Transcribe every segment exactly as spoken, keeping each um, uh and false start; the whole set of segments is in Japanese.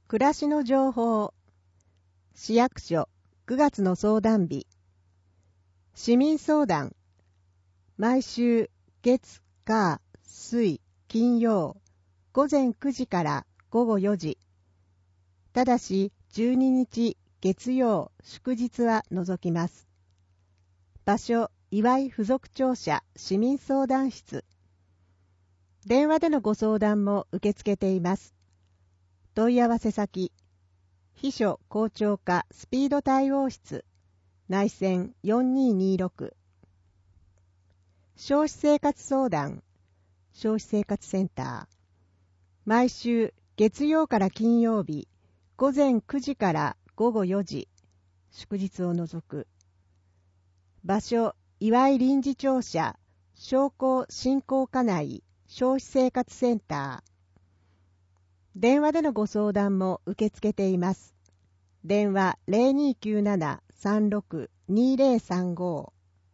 暮らしの情報。市役所くがつの相談日。市民相談。毎週月、火、水、金曜ごぜんくじからごごよじ。ただしじゅうににち月曜祝日は除きます。場所、岩井附属庁舎市民相談室。電話でのご相談も受け付けています。問い合わせ先、秘書校長課スピード対応室、内線よんにーにーろく。消費生活相談、消費生活センター。毎週月曜から金曜日、ごぜんくじからごごよじ、祝日を除く。場所、岩井臨時庁舎、商工振興課内消費生活センター。電話でのご相談も受け付けています。電話 ゼロにーきゅうなな さんろく にーゼロさんご。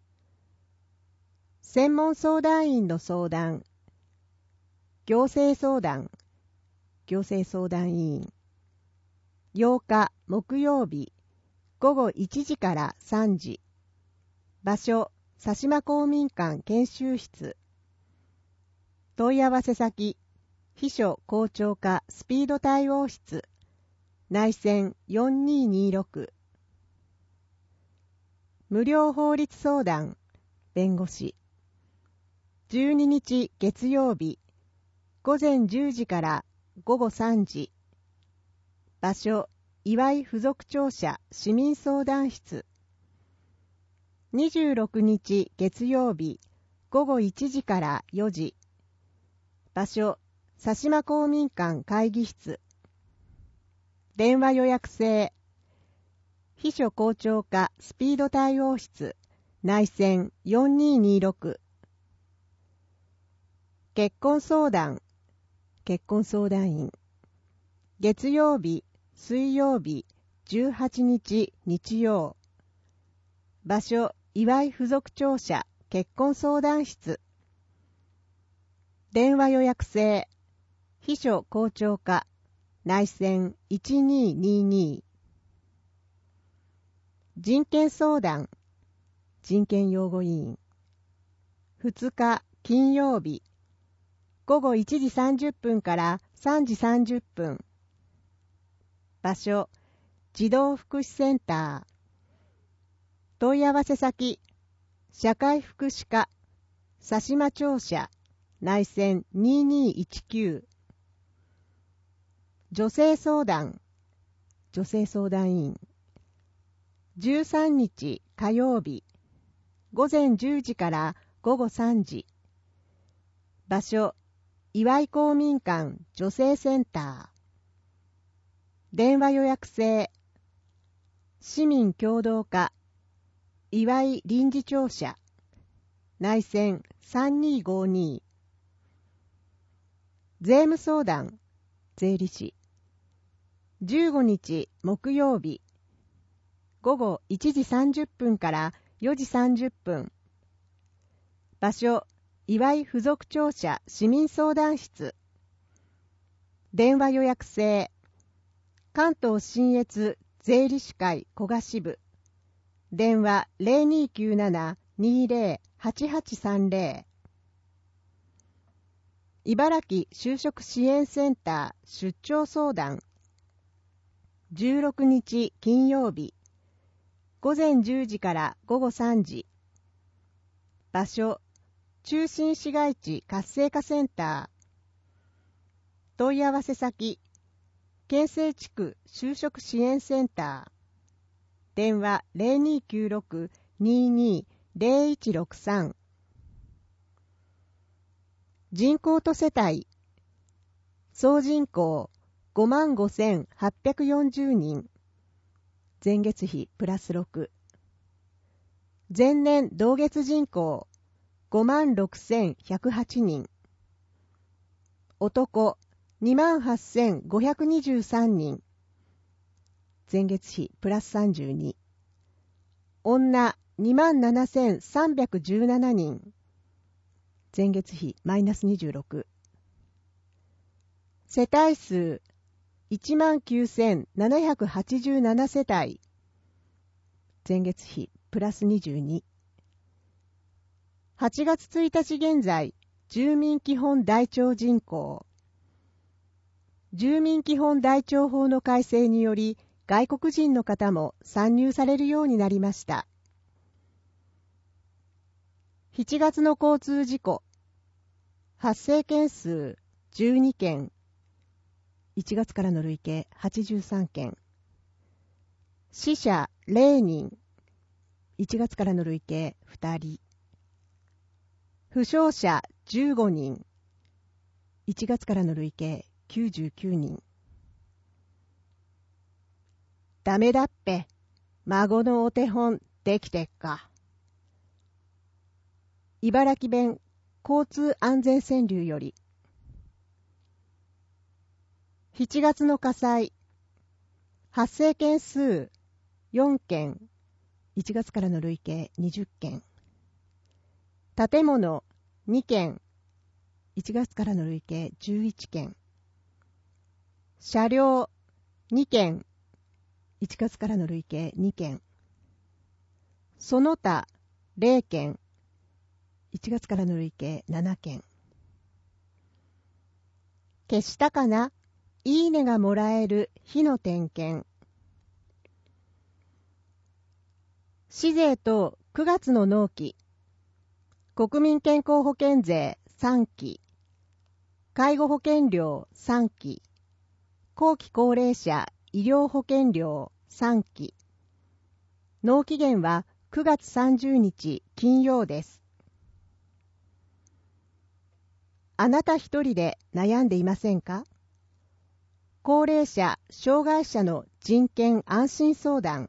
専門相談員の相談。行政相談。行政相談委員。ようか木曜日ごごいちじからさんじ。場所、佐島公民館研修室。問い合わせ先、秘書校長課スピード対応室。内線よんにーにーろく。無料法律相談、弁護士。じゅうににち月曜日、ごぜんじゅうじからごごさんじ。場所、岩井附属庁舎市民相談室。にじゅうろくにち月曜日、ごごいちじからよじ。場所、佐島公民館会議室。電話予約制。秘書校長課スピード対応室。内線よんにーにーろく。結婚相談。結婚相談員。月曜日、水曜日、じゅうはちにち日曜。場所、岩井附属庁舎結婚相談室。電話予約制。秘書校長課。内線いちにーにーにー。人権相談。人権擁護委員。ふつか金曜日。ごごいちじさんじゅっぷんからさんじさんじゅっぷん。場所、児童福祉センター。問い合わせ先、社会福祉課、佐島庁舎、内線にーにーいちきゅう。女性相談、女性相談員。じゅうさんにち火曜日、ごぜんじゅうじからごごさんじ。場所、岩井公民館女性センター。電話予約制。市民協働課、岩井臨時庁舎。内線さんにーごに。税務相談、税理士。じゅうごにち木曜日。ごごいちじさんじゅっぷんからよじさんじゅっぷん。場所、岩井附属庁舎市民相談室。電話予約制。関東信越税理士会古賀支部。電話 ゼロにーきゅうなな にーゼロ はちはちさんゼロ。茨城就職支援センター出張相談。じゅうろくにち金曜日。ごぜんじゅうじからごごさんじ。場所、中心市街地活性化センター。問い合わせ先、県西地区就職支援センター。電話 ゼロにーきゅうろく にーにーゼロいちろくさん。人口と世帯。総人口ごまんごせんはっぴゃくよんじゅうにん。前月比プラスろく。前年同月人口ごまんろくせんひゃくはちにん。男にまんはっせんごひゃくにじゅうさんにん。前月比プラスさんじゅうに。女にまんななせんさんびゃくじゅうななにん。前月比マイナスにじゅうろく。世帯数いちまんきゅうせんななひゃくはちじゅうななせたい。前月比プラスにじゅうに。はちがつついたち現在、住民基本台帳人口。住民基本台帳法の改正により、外国人の方も参入されるようになりました。しちがつの交通事故。発生件数じゅうにけん。いちがつからの累計はちじゅうさんけん。死者れいにん。いちがつからの累計ふたり。負傷者じゅうごにん。いちがつからの累計きゅうじゅうきゅうにん。ダメだっぺ。孫のお手本できてっか。茨城弁交通安全川柳より。しちがつの火災。発生件数よんけん。いちがつからの累計にじゅっけん。建物にけん。いちがつからの累計じゅういっけん。車両にけん。いちがつからの累計にけん。その他れいけん。いちがつからの累計ななけん。消したかな？いいねがもらえる日の点検。市税とくがつの納期。国民健康保険税さんき。介護保険料さんき。後期高齢者医療保険料さんき。納期限はくがつさんじゅうにち金曜です。あなた一人で悩んでいませんか？高齢者・障害者の人権安心相談。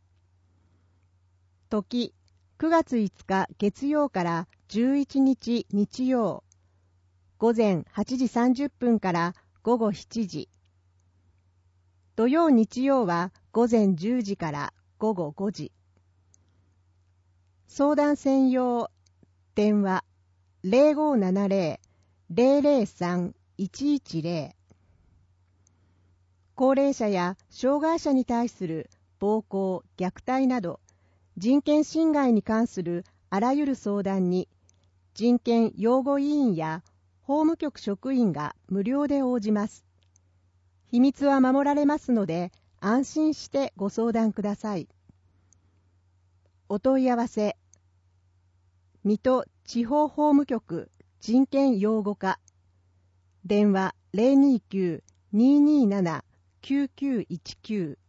時、くがついつか月曜からじゅういちにち日曜。午前はちじさんじゅっぷんから午後しちじ。土曜日曜は午前じゅうじから午後ごじ。相談専用電話 ゼロごーななゼロ ゼロゼロさん いちいちゼロ。高齢者や障害者に対する暴行・虐待など人権侵害に関するあらゆる相談に人権擁護委員や法務局職員が無料で応じます。秘密は守られますので安心してご相談ください。お問い合わせ水戸地方法務局人権擁護課電話 ゼロにきゅう にーにーなな きゅうきゅういちきゅう